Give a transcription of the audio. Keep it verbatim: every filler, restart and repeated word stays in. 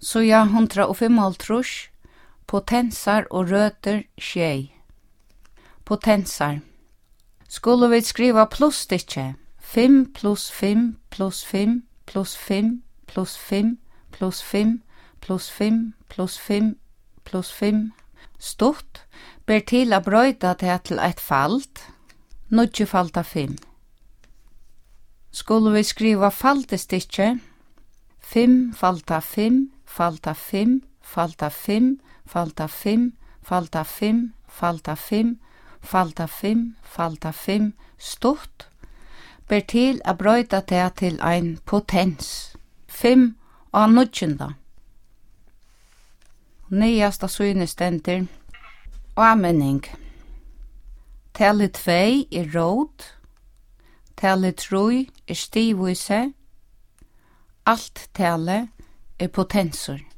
Suja hundra og fimmoghálvtrýss, potensar og røter sjey. Potensar. Skulle vi skriva plussstykki, fimm pluss fimm pluss fimm pluss fimm pluss fimm pluss fimm pluss fimm pluss fimm pluss fimm. Stutt ber til a brøyta det til eitt fald, níggju falda fimm. Skulle vi skriva faldestykki, fimm falda fimm falda fimm falda fimm falda fimm falda fimm falda fimm falda fimm falda fimm stutt ber til a brøyta det til ein potens, fimm og níggjunda. Nyasta syne stendur ámenning. Talið tvei er rót, talið trý er stigvísi, alt talið er potensur.